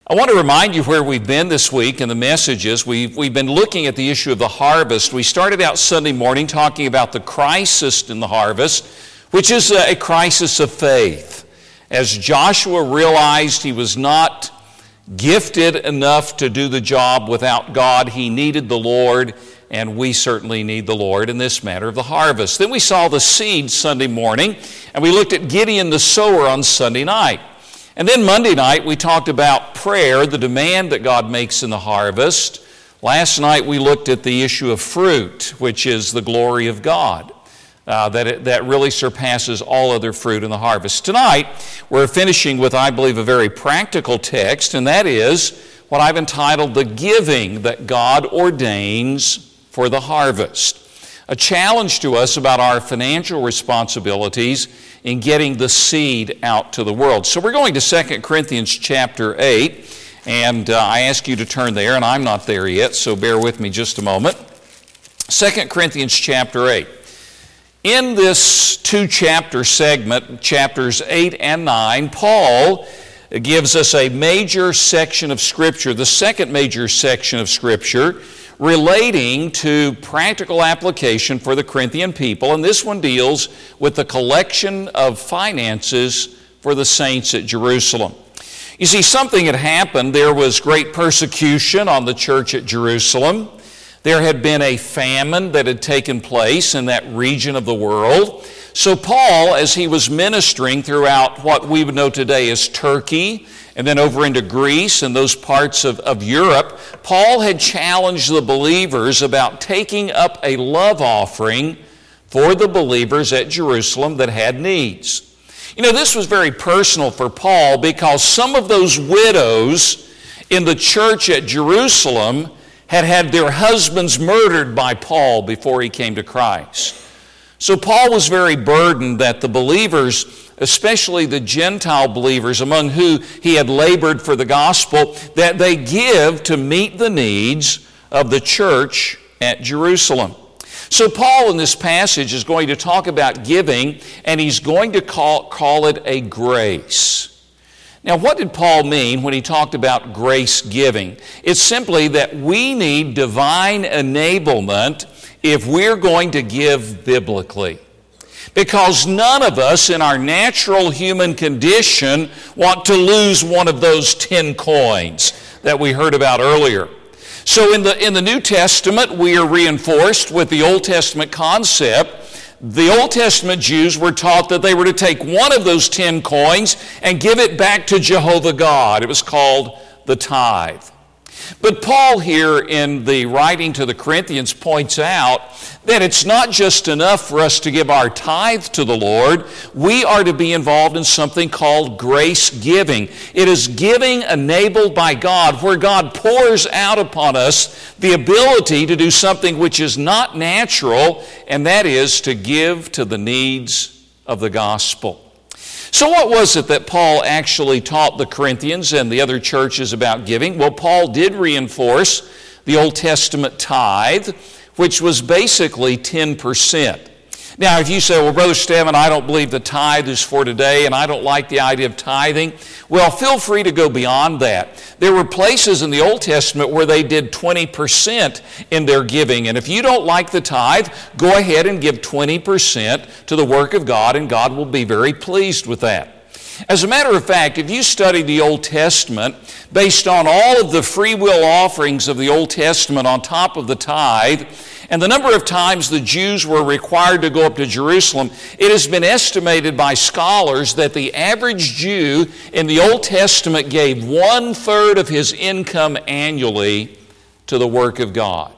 I want to remind you where we've been this week in the messages. We've been looking at the issue of the harvest. We started out Sunday morning talking about the crisis in the harvest, which is a crisis of faith. As Joshua realized he was not gifted enough to do the job without God, he needed the Lord, and we certainly need the Lord in this matter of the harvest. Then we saw the seed Sunday morning, and we looked at Gideon the sower on Sunday night. And then Monday night, we talked about prayer, the demand that God makes in the harvest. Last night, we looked at the issue of fruit, which is the glory of God, that really surpasses all other fruit in the harvest. Tonight, we're finishing with, I believe, a very practical text, and that is what I've entitled the giving that God ordains for the harvest. A challenge to us about our financial responsibilities in getting the seed out to the world. So we're going to 2 Corinthians chapter 8, and I ask you to turn there, and I'm not there yet, so bear with me just a moment. 2 Corinthians chapter 8. In this two-chapter segment, chapters 8 and 9, Paul gives us a major section of Scripture, the second major section of Scripture, relating to practical application for the Corinthian people, and this one deals with the collection of finances for the saints at Jerusalem. You see, something had happened. There was great persecution on the church at Jerusalem. There had been a famine that had taken place in that region of the world. So Paul, as he was ministering throughout what we would know today as Turkey, and then over into Greece and those parts of Europe, Paul had challenged the believers about taking up a love offering for the believers at Jerusalem that had needs. You know, this was very personal for Paul because some of those widows in the church at Jerusalem had had their husbands murdered by Paul before he came to Christ. So Paul was very burdened that the believers, especially the Gentile believers among who he had labored for the gospel, that they give to meet the needs of the church at Jerusalem. So Paul in this passage is going to talk about giving, and he's going to call it a grace. Now, what did Paul mean when he talked about grace giving? It's simply that we need divine enablement if we're going to give biblically. Because none of us in our natural human condition want to lose one of those 10 coins that we heard about earlier. So in the New Testament, we are reinforced with the Old Testament concept. The Old Testament Jews were taught that they were to take one of those 10 coins and give it back to Jehovah God. It was called the tithe. But Paul here in the writing to the Corinthians points out that it's not just enough for us to give our tithe to the Lord. We are to be involved in something called grace giving. It is giving enabled by God, where God pours out upon us the ability to do something which is not natural, and that is to give to the needs of the gospel. So what was it that Paul actually taught the Corinthians and the other churches about giving? Well, Paul did reinforce the Old Testament tithe, which was basically 10%. Now, if you say, well, Brother Stevin, I don't believe the tithe is for today, and I don't like the idea of tithing, well, feel free to go beyond that. There were places in the Old Testament where they did 20% in their giving, and if you don't like the tithe, go ahead and give 20% to the work of God, and God will be very pleased with that. As a matter of fact, if you study the Old Testament, based on all of the free will offerings of the Old Testament on top of the tithe, and the number of times the Jews were required to go up to Jerusalem, it has been estimated by scholars that the average Jew in the Old Testament gave 1/3 of his income annually to the work of God.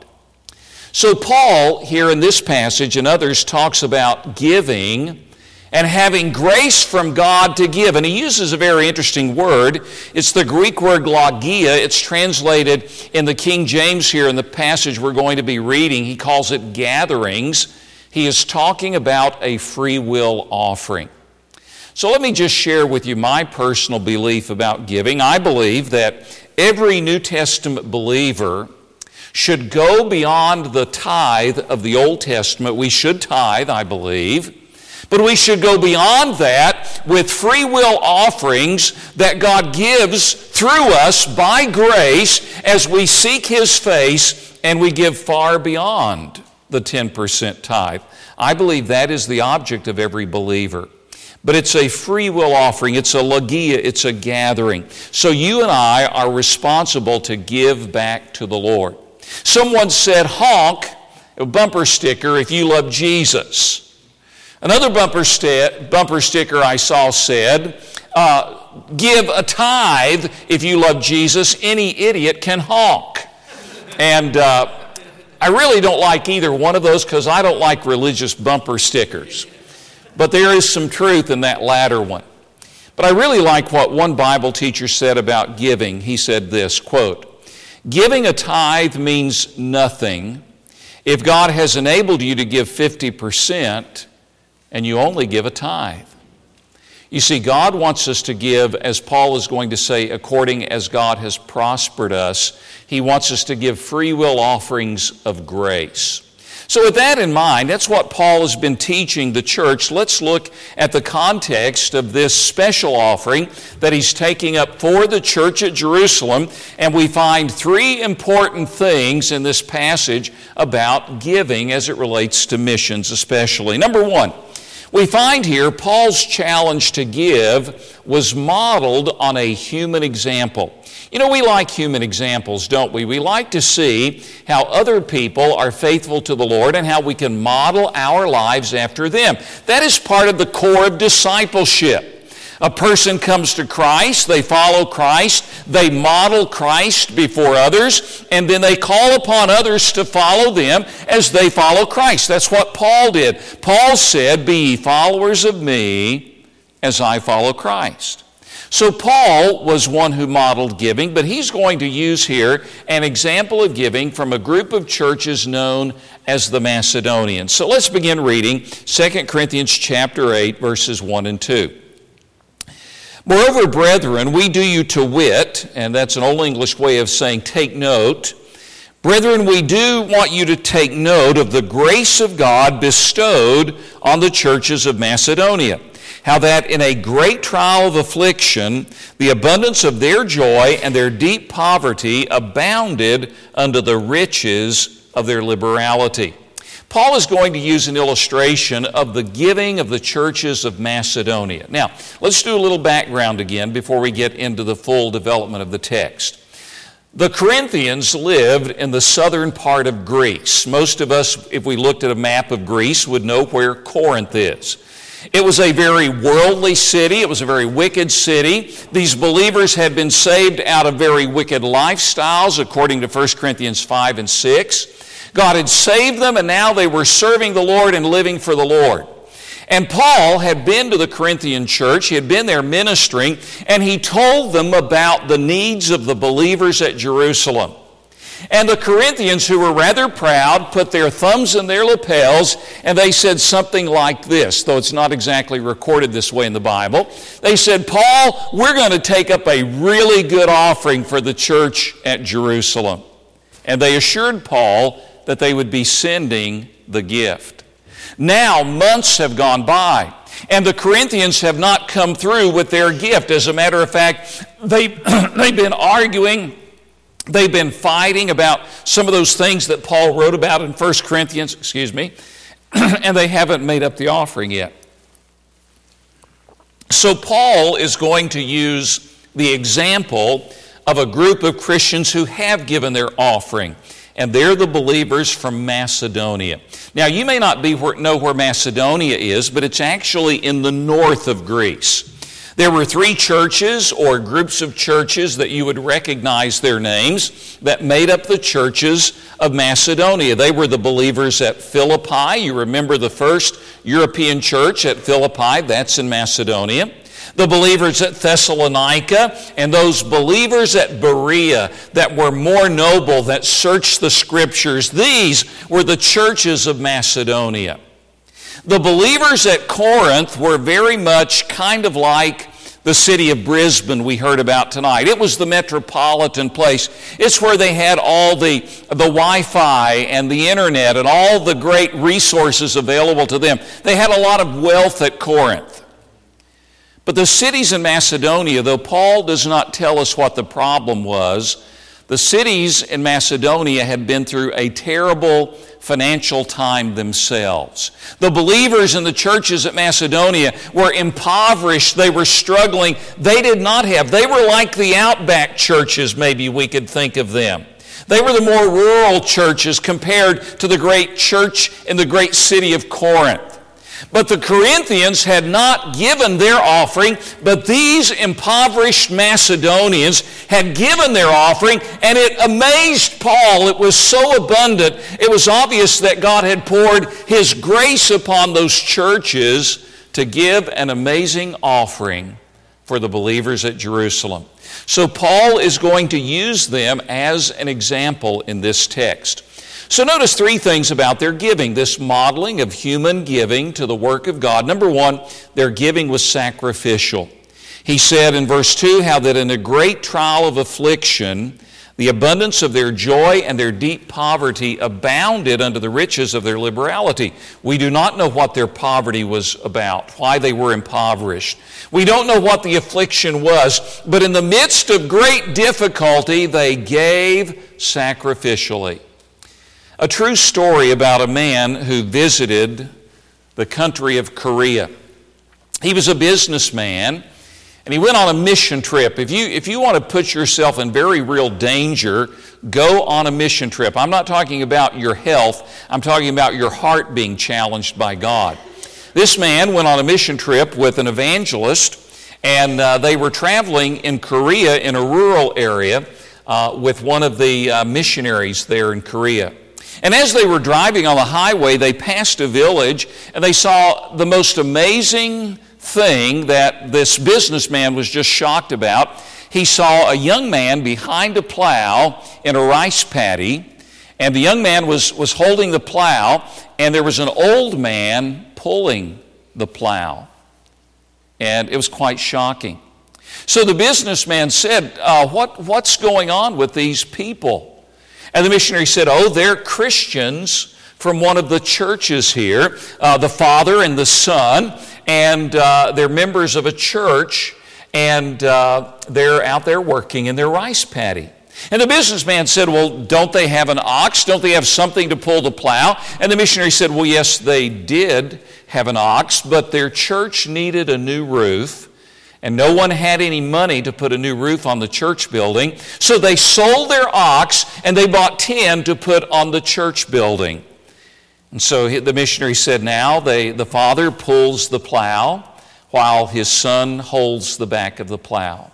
So Paul, here in this passage and others, talks about giving and having grace from God to give. And he uses a very interesting word. It's the Greek word logia. It's translated in the King James here in the passage we're going to be reading. He calls it gatherings. He is talking about a free will offering. So let me just share with you my personal belief about giving. I believe that every New Testament believer should go beyond the tithe of the Old Testament. We should tithe, I believe. But we should go beyond that with free will offerings that God gives through us by grace as we seek His face and we give far beyond the 10% tithe. I believe that is the object of every believer. But it's a free will offering. It's a logia. It's a gathering. So you and I are responsible to give back to the Lord. Someone said, honk a bumper sticker if you love Jesus. Another bumper sticker I saw said, give a tithe if you love Jesus. Any idiot can honk. And I really don't like either one of those because I don't like religious bumper stickers. But there is some truth in that latter one. But I really like what one Bible teacher said about giving. He said this, quote, giving a tithe means nothing if God has enabled you to give 50% and you only give a tithe. You see, God wants us to give, as Paul is going to say, according as God has prospered us. He wants us to give free will offerings of grace. So with that in mind, that's what Paul has been teaching the church. Let's look at the context of this special offering that he's taking up for the church at Jerusalem. And we find three important things in this passage about giving as it relates to missions especially. Number one, we find here Paul's challenge to give was modeled on a human example. You know, we like human examples, don't we? We like to see how other people are faithful to the Lord and how we can model our lives after them. That is part of the core of discipleship. A person comes to Christ, they follow Christ, they model Christ before others, and then they call upon others to follow them as they follow Christ. That's what Paul did. Paul said, be ye followers of me as I follow Christ. So Paul was one who modeled giving, but he's going to use here an example of giving from a group of churches known as the Macedonians. So let's begin reading 2 Corinthians chapter 8, verses 1 and 2. Moreover, brethren, we do you to wit, and that's an old English way of saying take note. Brethren, we do want you to take note of the grace of God bestowed on the churches of Macedonia, how that in a great trial of affliction, the abundance of their joy and their deep poverty abounded unto the riches of their liberality. Paul is going to use an illustration of the giving of the churches of Macedonia. Now, let's do a little background again before we get into the full development of the text. The Corinthians lived in the southern part of Greece. Most of us, if we looked at a map of Greece, would know where Corinth is. It was a very worldly city. It was a very wicked city. These believers had been saved out of very wicked lifestyles, according to 1 Corinthians 5 and 6. God had saved them, and now they were serving the Lord and living for the Lord. And Paul had been to the Corinthian church. He had been there ministering, and he told them about the needs of the believers at Jerusalem. And the Corinthians, who were rather proud, put their thumbs in their lapels, and they said something like this, though it's not exactly recorded this way in the Bible. They said, Paul, we're going to take up a really good offering for the church at Jerusalem. And they assured Paul that they would be sending the gift. Now, months have gone by, and the Corinthians have not come through with their gift. As a matter of fact, they've been arguing, they've been fighting about some of those things that Paul wrote about in 1 Corinthians, and they haven't made up the offering yet. So Paul is going to use the example of a group of Christians who have given their offering. And they're the believers from Macedonia. Now, you may not know where Macedonia is, but it's actually in the north of Greece. There were three churches or groups of churches that you would recognize their names that made up the churches of Macedonia. They were the believers at Philippi. You remember the first European church at Philippi, that's in Macedonia. The believers at Thessalonica, and those believers at Berea that were more noble, that searched the Scriptures. These were the churches of Macedonia. The believers at Corinth were very much kind of like The city of Brisbane we heard about tonight. It was the metropolitan place. It's where they had all the Wi-Fi and the internet and all the great resources available to them. They had a lot of wealth at Corinth. But the cities in Macedonia, though Paul does not tell us what the problem was, the cities in Macedonia had been through a terrible financial time themselves. The believers in the churches at Macedonia were impoverished. They were struggling. They did not have. They were like the outback churches, maybe we could think of them. They were the more rural churches compared to the great church in the great city of Corinth. But the Corinthians had not given their offering, but these impoverished Macedonians had given their offering, and it amazed Paul. It was so abundant. It was obvious that God had poured His grace upon those churches to give an amazing offering for the believers at Jerusalem. So Paul is going to use them as an example in this text. So notice three things about their giving, this modeling of human giving to the work of God. Number one, their giving was sacrificial. He said in verse 2 how that in a great trial of affliction, the abundance of their joy and their deep poverty abounded unto the riches of their liberality. We do not know what their poverty was about, why they were impoverished. We don't know what the affliction was, but in the midst of great difficulty, they gave sacrificially. A true story about a man who visited the country of Korea. He was a businessman, and he went on a mission trip. If you want to put yourself in very real danger, go on a mission trip. I'm not talking about your health. I'm talking about your heart being challenged by God. This man went on a mission trip with an evangelist, and they were traveling in Korea in a rural area with one of the missionaries there in Korea. And as they were driving on the highway, they passed a village, and they saw the most amazing thing that this businessman was just shocked about. He saw a young man behind a plow in a rice paddy, and the young man was holding the plow, and there was an old man pulling the plow. And it was quite shocking. So the businessman said, what's going on with these people? And the missionary said, they're Christians from one of the churches here, the Father and the Son, and they're members of a church, and they're out there working in their rice paddy. And the businessman said, well, don't they have an ox? Don't they have something to pull the plow? And the missionary said, well, yes, they did have an ox, but their church needed a new roof. And no one had any money to put a new roof on the church building. So they sold their ox and they bought 10 to put on the church building. And so the missionary said, now the father pulls the plow while his son holds the back of the plow.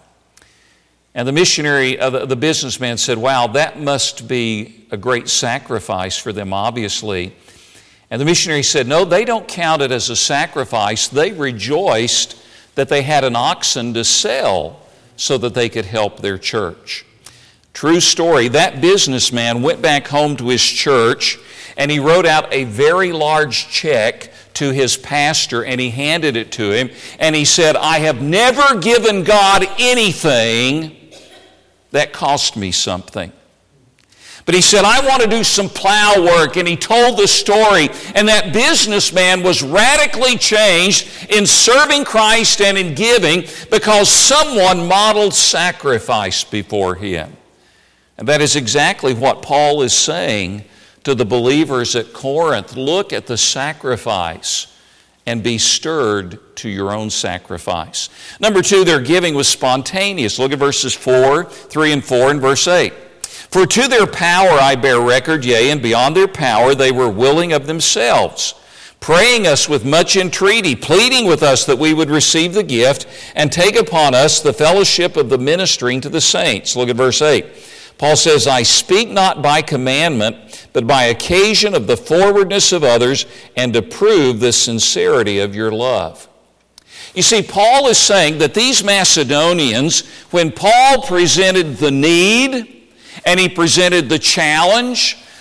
And the missionary, the businessman said, wow, that must be a great sacrifice for them, obviously. And the missionary said, no, they don't count it as a sacrifice. They rejoiced that they had an oxen to sell so that they could help their church. True story, that businessman went back home to his church and he wrote out a very large check to his pastor and he handed it to him and he said, I have never given God anything that cost me something. But he said, I want to do some plow work. And he told the story. And that businessman was radically changed in serving Christ and in giving because someone modeled sacrifice before him. And that is exactly what Paul is saying to the believers at Corinth. Look at the sacrifice and be stirred to your own sacrifice. Number two, their giving was spontaneous. Look at verses 3 and 4 and verse 8. For to their power I bear record, yea, and beyond their power they were willing of themselves, praying us with much entreaty, pleading with us that we would receive the gift and take upon us the fellowship of the ministering to the saints. Look at verse 8. Paul says, I speak not by commandment, but by occasion of the forwardness of others, and to prove the sincerity of your love. You see, Paul is saying that these Macedonians, when Paul presented the need, and he presented the challenge,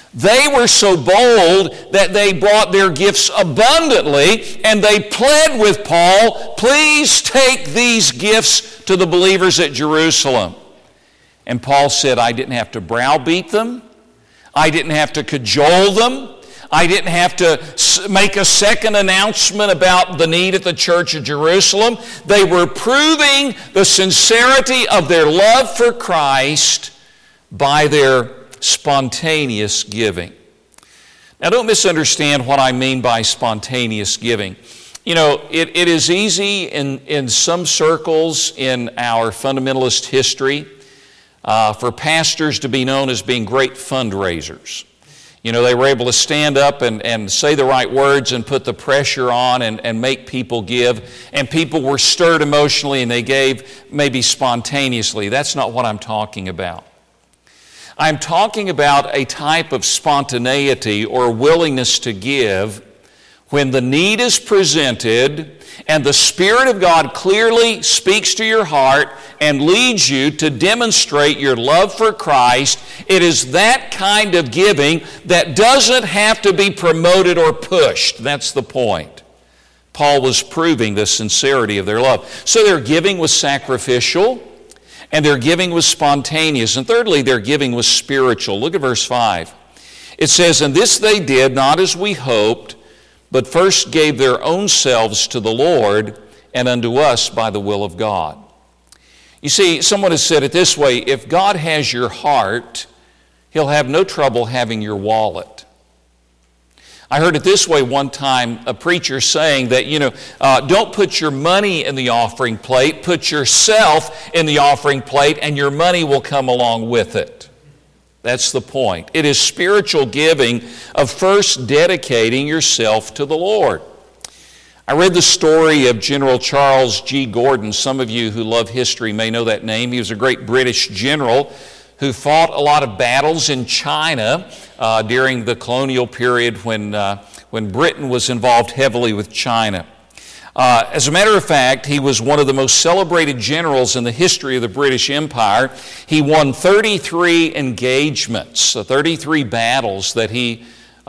They were so bold that they brought their gifts abundantly, and they pled with Paul, please take these gifts to the believers at Jerusalem. And Paul said, I didn't have to browbeat them. I didn't have to cajole them. I didn't have to make a second announcement about the need at the church of Jerusalem. They were proving the sincerity of their love for Christ by their spontaneous giving. Now, don't misunderstand what I mean by spontaneous giving. You know, it is easy in some circles in our fundamentalist history for pastors to be known as being great fundraisers. You know, they were able to stand up and say the right words and put the pressure on and make people give. And people were stirred emotionally and they gave maybe spontaneously. That's not what I'm talking about. I'm talking about a type of spontaneity or willingness to give when the need is presented and the Spirit of God clearly speaks to your heart and leads you to demonstrate your love for Christ. It is that kind of giving that doesn't have to be promoted or pushed. That's the point. Paul was proving the sincerity of their love. So their giving was sacrificial, and their giving was spontaneous. And thirdly, their giving was spiritual. Look at verse 5. It says, and this they did not as we hoped, but first gave their own selves to the Lord and unto us by the will of God. You see, someone has said it this way, if God has your heart, He'll have no trouble having your wallet. I heard it this way one time, a preacher saying that, don't put your money in the offering plate, put yourself in the offering plate, and your money will come along with it. That's the point. It is spiritual giving of first dedicating yourself to the Lord. I read the story of General Charles G. Gordon. Some of you who love history may know that name. He was a great British general who fought a lot of battles in China during the colonial period when Britain was involved heavily with China. As a matter of fact, he was one of the most celebrated generals in the history of the British Empire. He won 33 engagements, 33 battles that he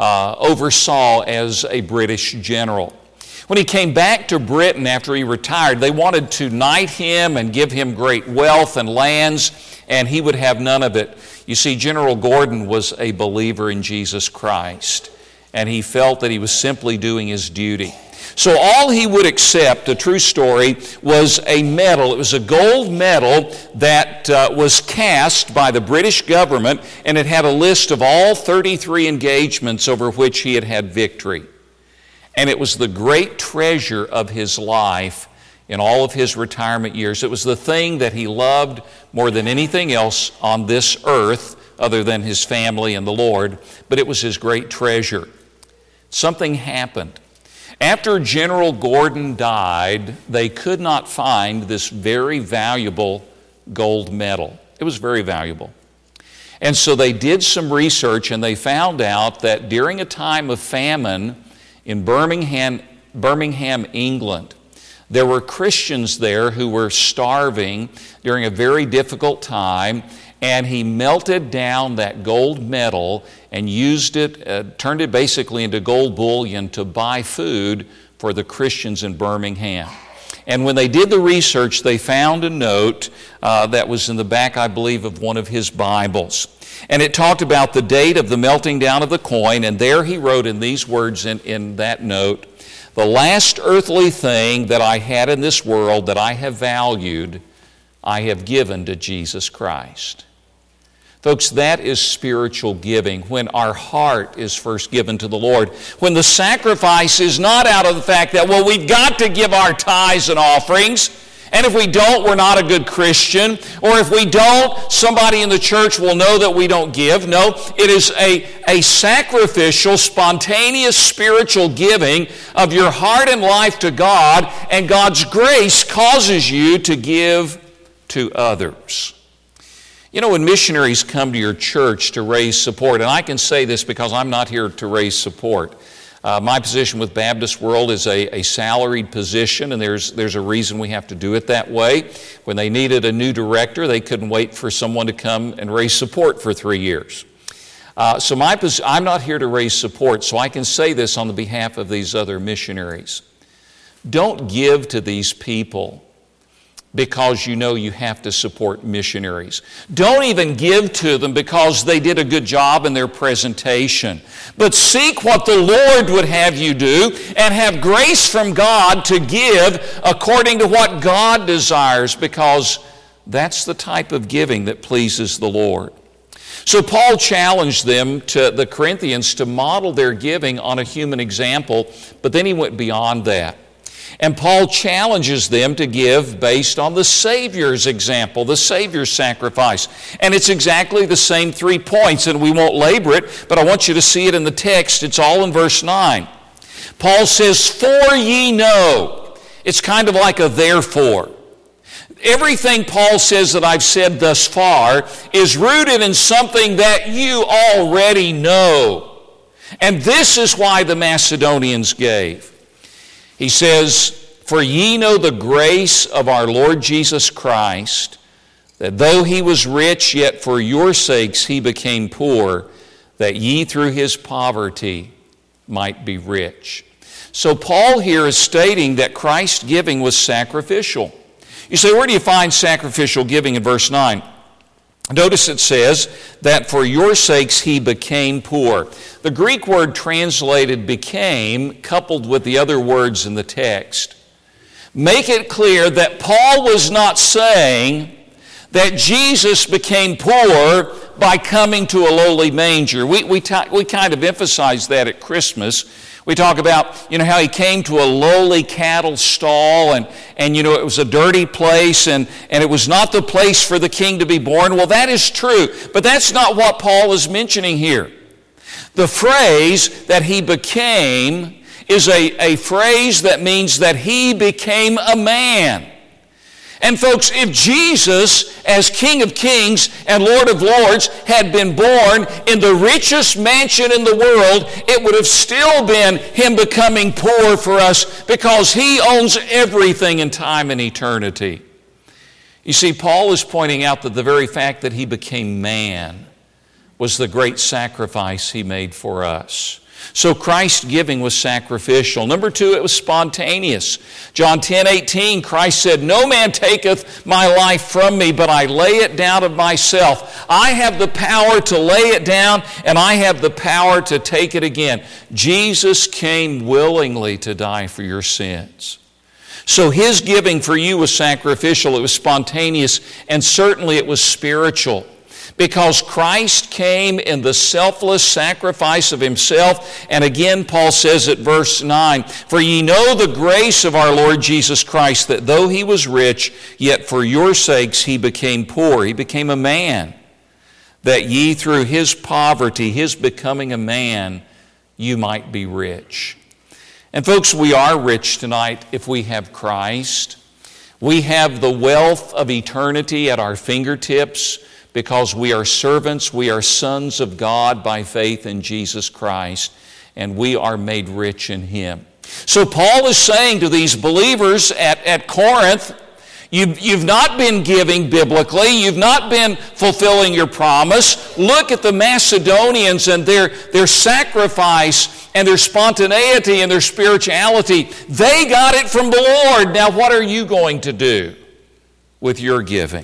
oversaw as a British general. When he came back to Britain after he retired, they wanted to knight him and give him great wealth and lands, and he would have none of it. You see, General Gordon was a believer in Jesus Christ, and he felt that he was simply doing his duty. So all he would accept, a true story, was a medal. It was a gold medal that was cast by the British government, and it had a list of all 33 engagements over which he had had victory. And it was the great treasure of his life in all of his retirement years. It was the thing that he loved more than anything else on this earth other than his family and the Lord, but it was his great treasure. Something happened. After General Gordon died, they could not find this very valuable gold medal. It was very valuable. And so they did some research and they found out that during a time of famine in Birmingham, England, there were Christians there who were starving during a very difficult time, and he melted down that gold medal and used it, turned it basically into gold bullion to buy food for the Christians in Birmingham. And when they did the research, they found a note that was in the back, I believe, of one of his Bibles. And it talked about the date of the melting down of the coin, and there he wrote in these words in that note, "The last earthly thing that I had in this world that I have valued, I have given to Jesus Christ." Folks, that is spiritual giving, when our heart is first given to the Lord. When the sacrifice is not out of the fact that, well, we've got to give our tithes and offerings, and if we don't, we're not a good Christian, or if we don't, somebody in the church will know that we don't give. No, it is a sacrificial, spontaneous spiritual giving of your heart and life to God, and God's grace causes you to give to others. You know, when missionaries come to your church to raise support, and I can say this because I'm not here to raise support. My position with Baptist World is a salaried position, and there's a reason we have to do it that way. When they needed a new director, they couldn't wait for someone to come and raise support for 3 years. I'm not here to raise support, so I can say this on the behalf of these other missionaries. Don't give to these people because you know you have to support missionaries. Don't even give to them because they did a good job in their presentation. But seek what the Lord would have you do and have grace from God to give according to what God desires, because that's the type of giving that pleases the Lord. So Paul challenged them, the Corinthians, to model their giving on a human example, but then he went beyond that. And Paul challenges them to give based on the Savior's example, the Savior's sacrifice. And it's exactly the same 3 points, and we won't labor it, but I want you to see it in the text. It's all in verse 9. Paul says, "For ye know." It's kind of like a therefore. Everything Paul says that I've said thus far is rooted in something that you already know. And this is why the Macedonians gave. He says, "For ye know the grace of our Lord Jesus Christ, that though he was rich, yet for your sakes he became poor, that ye through his poverty might be rich." So Paul here is stating that Christ's giving was sacrificial. You say, where do you find sacrificial giving in verse 9? Notice it says that for your sakes he became poor. The Greek word translated became, coupled with the other words in the text, make it clear that Paul was not saying that Jesus became poor by coming to a lowly manger. We kind of emphasize that at Christmas. We talk about, how he came to a lowly cattle stall and it was a dirty place and it was not the place for the king to be born. Well, that is true, but that's not what Paul is mentioning here. The phrase that he became is a phrase that means that he became a man. And folks, if Jesus, as King of Kings and Lord of Lords, had been born in the richest mansion in the world, it would have still been him becoming poor for us, because he owns everything in time and eternity. You see, Paul is pointing out that the very fact that he became man was the great sacrifice he made for us. So Christ's giving was sacrificial. Number 2, it was spontaneous. John 10:18, Christ said, "No man taketh my life from me, but I lay it down of myself." I have the power to lay it down, and I have the power to take it again. Jesus came willingly to die for your sins. So his giving for you was sacrificial, it was spontaneous, and certainly it was spiritual. Because Christ came in the selfless sacrifice of himself. And again, Paul says at verse 9, "For ye know the grace of our Lord Jesus Christ, that though he was rich, yet for your sakes he became poor." He became a man, that ye through his poverty, his becoming a man, you might be rich. And folks, we are rich tonight if we have Christ. We have the wealth of eternity at our fingertips, because we are servants, we are sons of God by faith in Jesus Christ, and we are made rich in him. So Paul is saying to these believers at Corinth, you've not been giving biblically, you've not been fulfilling your promise. Look at the Macedonians and their sacrifice and their spontaneity and their spirituality. They got it from the Lord. Now what are you going to do with your giving?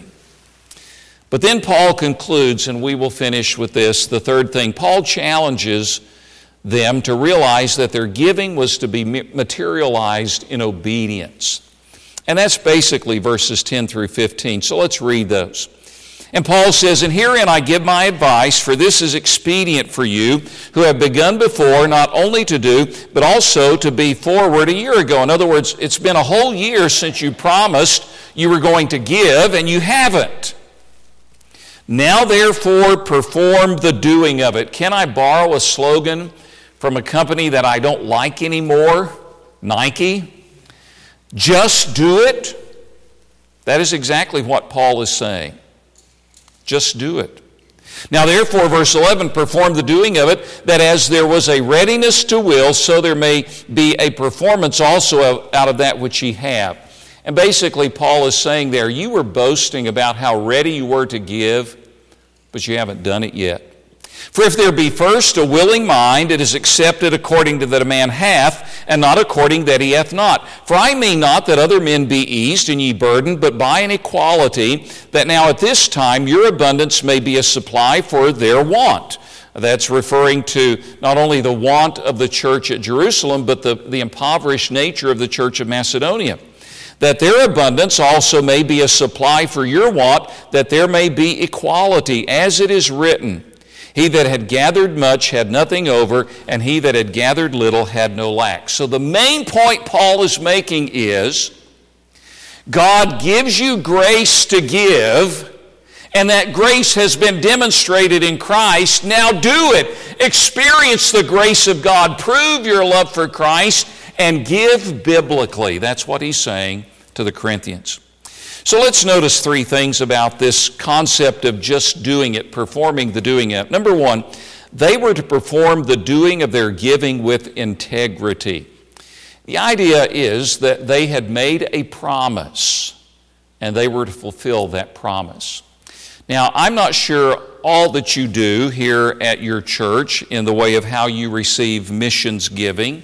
But then Paul concludes, and we will finish with this, the third thing. Paul challenges them to realize that their giving was to be materialized in obedience. And that's basically verses 10 through 15. So let's read those. And Paul says, "And herein I give my advice, for this is expedient for you, who have begun before, not only to do, but also to be forward a year ago." In other words, it's been a whole year since you promised you were going to give, and you haven't. "Now therefore perform the doing of it." Can I borrow a slogan from a company that I don't like anymore? Nike. Just do it. That is exactly what Paul is saying. Just do it. "Now therefore," verse 11, "perform the doing of it, that as there was a readiness to will, so there may be a performance also out of that which ye have." And basically, Paul is saying there, you were boasting about how ready you were to give, but you haven't done it yet. For if there be first a willing mind, it is accepted according to that a man hath, and not according that he hath not. For I mean not that other men be eased and ye burdened, but by an equality, that now at this time your abundance may be a supply for their want. That's referring to not only the want of the church at Jerusalem, but the impoverished nature of the church of Macedonia. That their abundance also may be a supply for your want, that there may be equality, as it is written, he that had gathered much had nothing over, and he that had gathered little had no lack. So the main point Paul is making is, God gives you grace to give, and that grace has been demonstrated in Christ. Now do it. Experience the grace of God. Prove your love for Christ, and give biblically. That's what he's saying to the Corinthians. So let's notice three things about this concept of just doing it, performing the doing it. Number one, they were to perform the doing of their giving with integrity. The idea is that they had made a promise, and they were to fulfill that promise. Now, I'm not sure all that you do here at your church in the way of how you receive missions giving.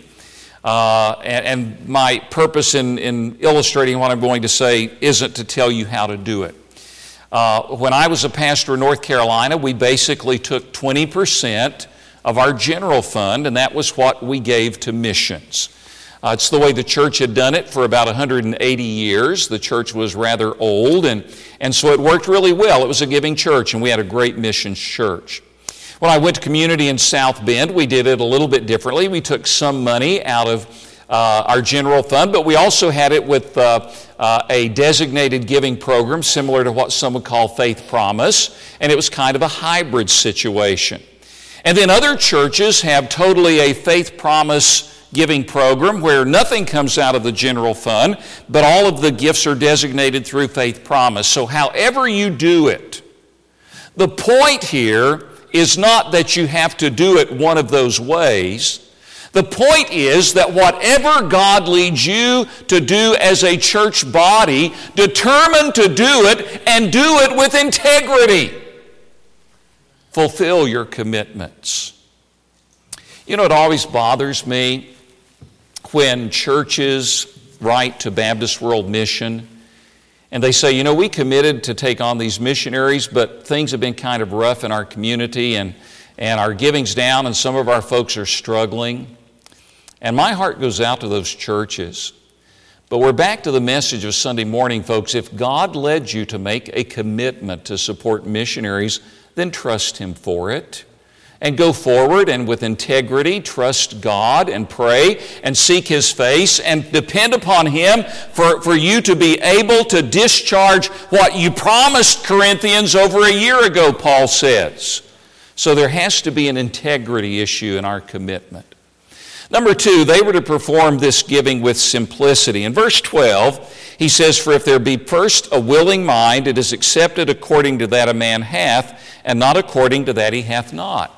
And my purpose in illustrating what I'm going to say isn't to tell you how to do it. When I was a pastor in North Carolina, we basically took 20% of our general fund, and that was what we gave to missions. It's the way the church had done it for about 180 years. The church was rather old, and so it worked really well. It was a giving church, and we had a great missions church. When I went to community in South Bend, we did it a little bit differently. We took some money out of our general fund, but we also had it with a designated giving program similar to what some would call Faith Promise, and it was kind of a hybrid situation. And then other churches have totally a Faith Promise giving program where nothing comes out of the general fund, but all of the gifts are designated through Faith Promise. So however you do it, the point here is not that you have to do it one of those ways. The point is that whatever God leads you to do as a church body, determine to do it and do it with integrity. Fulfill your commitments. You know, it always bothers me when churches write to Baptist World Mission and they say, you know, we committed to take on these missionaries, but things have been kind of rough in our community and our giving's down and some of our folks are struggling. And my heart goes out to those churches. But we're back to the message of Sunday morning, folks. If God led you to make a commitment to support missionaries, then trust Him for it. And go forward and with integrity trust God and pray and seek His face and depend upon Him for you to be able to discharge what you promised Corinthians over a year ago, Paul says. So there has to be an integrity issue in our commitment. Number two, they were to perform this giving with simplicity. In verse 12, he says, for if there be first a willing mind, it is accepted according to that a man hath, and not according to that he hath not.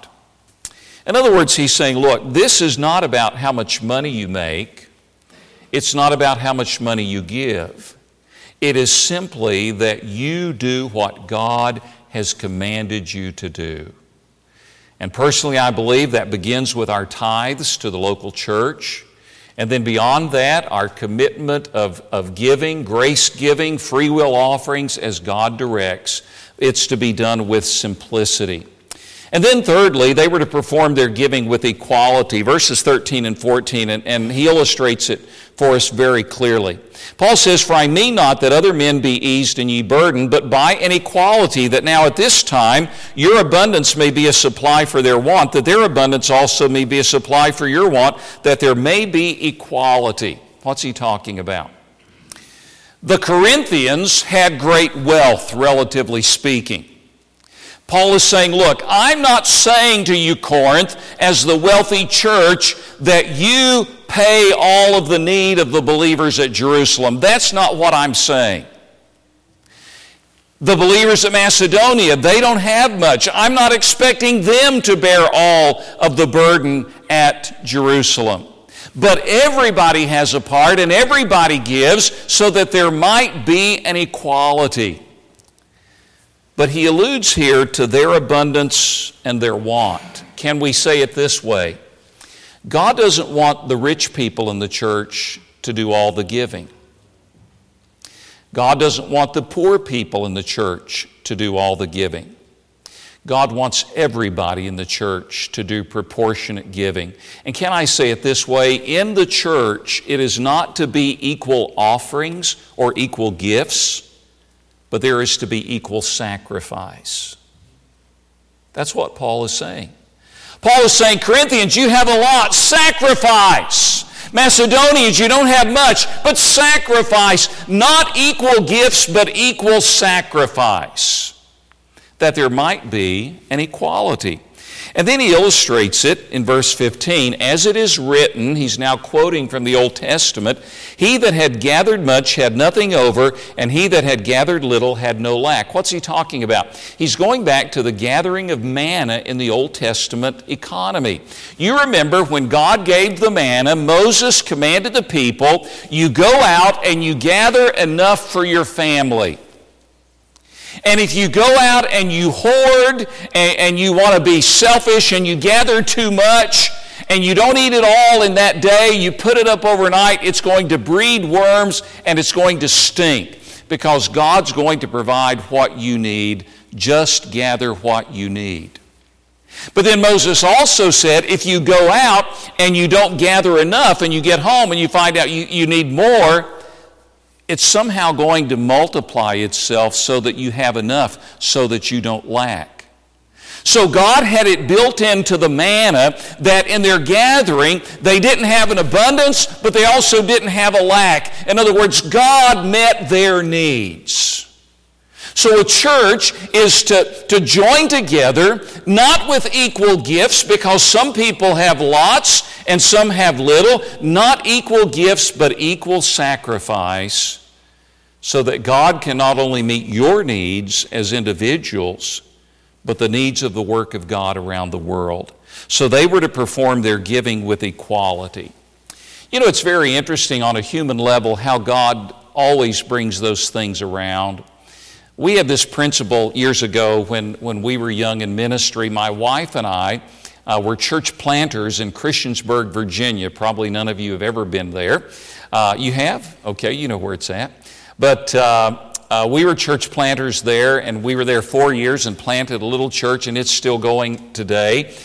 In other words, he's saying, look, this is not about how much money you make. It's not about how much money you give. It is simply that you do what God has commanded you to do. And personally, I believe that begins with our tithes to the local church. And then beyond that, our commitment of giving, grace giving, free will offerings as God directs. It's to be done with simplicity. And then thirdly, they were to perform their giving with equality. Verses 13 and 14, and he illustrates it for us very clearly. Paul says, for I mean not that other men be eased and ye burdened, but by an equality, that now at this time your abundance may be a supply for their want, that their abundance also may be a supply for your want, that there may be equality. What's he talking about? The Corinthians had great wealth, relatively speaking. Paul is saying, look, I'm not saying to you, Corinth, as the wealthy church, that you pay all of the need of the believers at Jerusalem. That's not what I'm saying. The believers at Macedonia, they don't have much. I'm not expecting them to bear all of the burden at Jerusalem. But everybody has a part and everybody gives so that there might be an equality. But he alludes here to their abundance and their want. Can we say it this way? God doesn't want the rich people in the church to do all the giving. God doesn't want the poor people in the church to do all the giving. God wants everybody in the church to do proportionate giving. And can I say it this way? In the church, it is not to be equal offerings or equal gifts, but there is to be equal sacrifice. That's what Paul is saying. Paul is saying, Corinthians, you have a lot, sacrifice. Macedonians, you don't have much, but sacrifice. Not equal gifts, but equal sacrifice. That there might be an equality. And then he illustrates it in verse 15. As it is written, he's now quoting from the Old Testament, he that had gathered much had nothing over, and he that had gathered little had no lack. What's he talking about? He's going back to the gathering of manna in the Old Testament economy. You remember when God gave the manna, Moses commanded the people, you go out and you gather enough for your family. And if you go out and you hoard and you want to be selfish and you gather too much and you don't eat it all in that day, you put it up overnight, it's going to breed worms and it's going to stink because God's going to provide what you need. Just gather what you need. But then Moses also said, if you go out and you don't gather enough and you get home and you find out you need more, it's somehow going to multiply itself so that you have enough so that you don't lack. So God had it built into the manna that in their gathering, they didn't have an abundance, but they also didn't have a lack. In other words, God met their needs. So a church is to join together, not with equal gifts, because some people have lots and some have little, not equal gifts, but equal sacrifice, so that God can not only meet your needs as individuals, but the needs of the work of God around the world. So they were to perform their giving with equality. You know, it's very interesting on a human level how God always brings those things around. We had this principle years ago when we were young in ministry. My wife and I were church planters in Christiansburg, Virginia. Probably none of you have ever been there. You have? Okay, you know where it's at. But we were church planters there, and we were there 4 years and planted a little church, and it's still going today.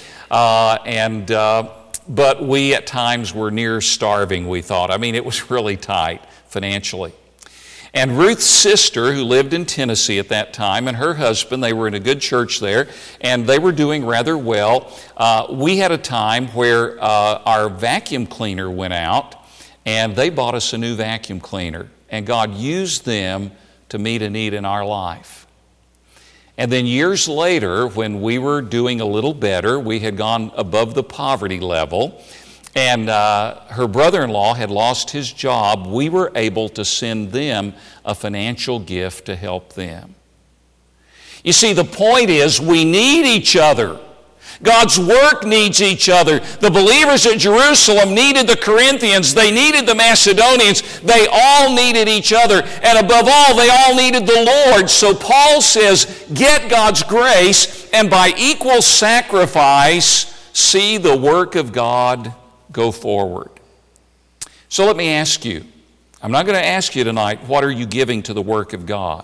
But we at times were near starving, we thought. I mean, it was really tight financially. And Ruth's sister, who lived in Tennessee at that time, and her husband, they were in a good church there, and they were doing rather well. We had a time where our vacuum cleaner went out, and they bought us a new vacuum cleaner. And God used them to meet a need in our life. And then years later, when we were doing a little better, we had gone above the poverty level, and her brother-in-law had lost his job, we were able to send them a financial gift to help them. You see, the point is we need each other. God's work needs each other. The believers at Jerusalem needed the Corinthians. They needed the Macedonians. They all needed each other. And above all, they all needed the Lord. So Paul says, get God's grace, and by equal sacrifice, see the work of God go forward. So let me ask you, I'm not going to ask you tonight, what are you giving to the work of God?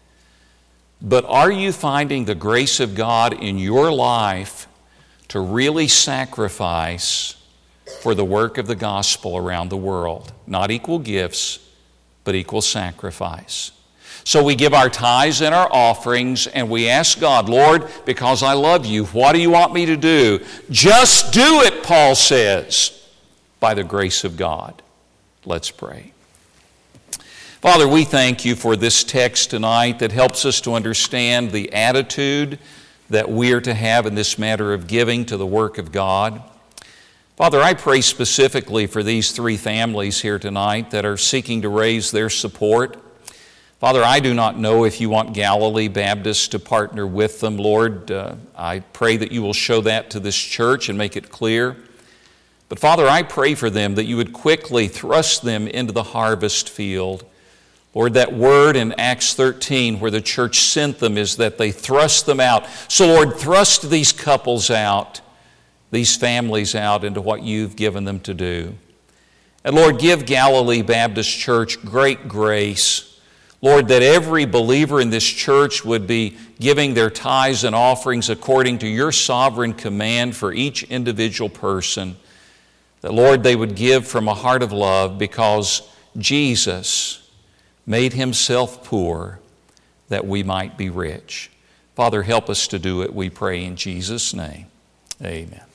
But are you finding the grace of God in your life to really sacrifice for the work of the gospel around the world? Not equal gifts, but equal sacrifice. So we give our tithes and our offerings, and we ask God, Lord, because I love you, what do you want me to do? Just do it, Paul says, by the grace of God. Let's pray. Father, we thank you for this text tonight that helps us to understand the attitude that we are to have in this matter of giving to the work of God. Father, I pray specifically for these three families here tonight that are seeking to raise their support. Father, I do not know if you want Galilee Baptist to partner with them, Lord. I pray that you will show that to this church and make it clear. But Father, I pray for them that you would quickly thrust them into the harvest field. Lord, that word in Acts 13 where the church sent them is that they thrust them out. So Lord, thrust these couples out, these families out into what you've given them to do. And Lord, give Galilee Baptist Church great grace. Lord, that every believer in this church would be giving their tithes and offerings according to your sovereign command for each individual person. That, Lord, they would give from a heart of love because Jesus made himself poor that we might be rich. Father, help us to do it, we pray in Jesus' name. Amen.